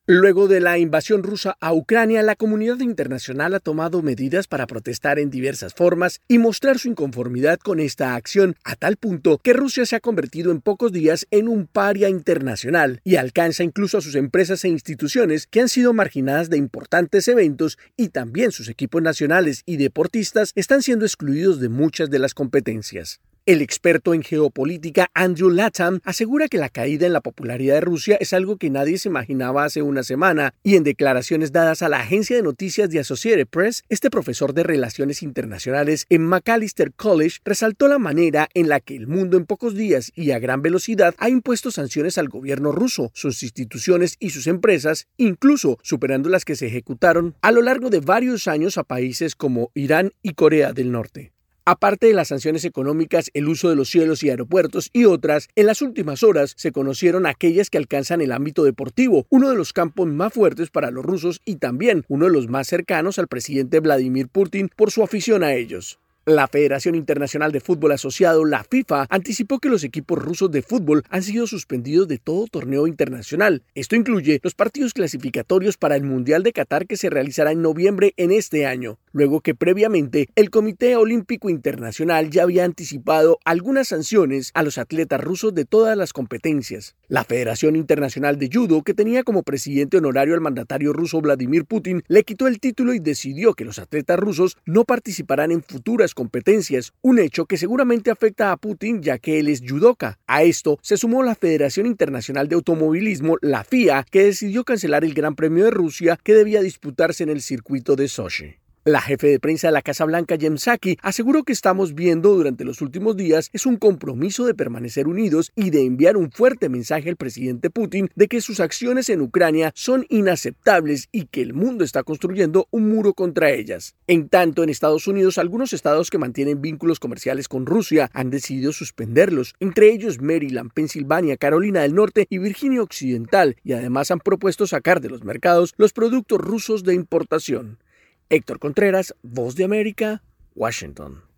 Luego de la invasión rusa a Ucrania, la comunidad internacional ha tomado medidas para protestar en diversas formas y mostrar su inconformidad con esta acción, a tal punto que Rusia se ha convertido en pocos días en un paria internacional y alcanza incluso a sus empresas e instituciones que han sido marginadas de importantes eventos, y también sus equipos nacionales y deportistas están siendo excluidos de muchas de las competencias. El experto en geopolítica Andrew Latham asegura que la caída en la popularidad de Rusia es algo que nadie se imaginaba hace una semana, y en declaraciones dadas a la agencia de noticias de Associated Press, este profesor de Relaciones Internacionales en Macalester College resaltó la manera en la que el mundo en pocos días y a gran velocidad ha impuesto sanciones al gobierno ruso, sus instituciones y sus empresas, incluso superando las que se ejecutaron a lo largo de varios años a países como Irán y Corea del Norte. Aparte de las sanciones económicas, el uso de los cielos y aeropuertos y otras, en las últimas horas se conocieron aquellas que alcanzan el ámbito deportivo, uno de los campos más fuertes para los rusos y también uno de los más cercanos al presidente Vladimir Putin por su afición a ellos. La Federación Internacional de Fútbol Asociado, la FIFA, anticipó que los equipos rusos de fútbol han sido suspendidos de todo torneo internacional. Esto incluye los partidos clasificatorios para el Mundial de Qatar, que se realizará en noviembre en este año, luego que previamente el Comité Olímpico Internacional ya había anticipado algunas sanciones a los atletas rusos de todas las competencias. La Federación Internacional de Judo, que tenía como presidente honorario al mandatario ruso Vladimir Putin, le quitó el título y decidió que los atletas rusos no participarán en futuras competencias, un hecho que seguramente afecta a Putin ya que él es judoka. A esto se sumó la Federación Internacional de Automovilismo, la FIA, que decidió cancelar el Gran Premio de Rusia que debía disputarse en el circuito de Sochi. La jefe de prensa de la Casa Blanca, Jen Psaki, aseguró que estamos viendo durante los últimos días es un compromiso de permanecer unidos y de enviar un fuerte mensaje al presidente Putin de que sus acciones en Ucrania son inaceptables y que el mundo está construyendo un muro contra ellas. En tanto, en Estados Unidos, algunos estados que mantienen vínculos comerciales con Rusia han decidido suspenderlos, entre ellos Maryland, Pensilvania, Carolina del Norte y Virginia Occidental, y además han propuesto sacar de los mercados los productos rusos de importación. Héctor Contreras, Voz de América, Washington.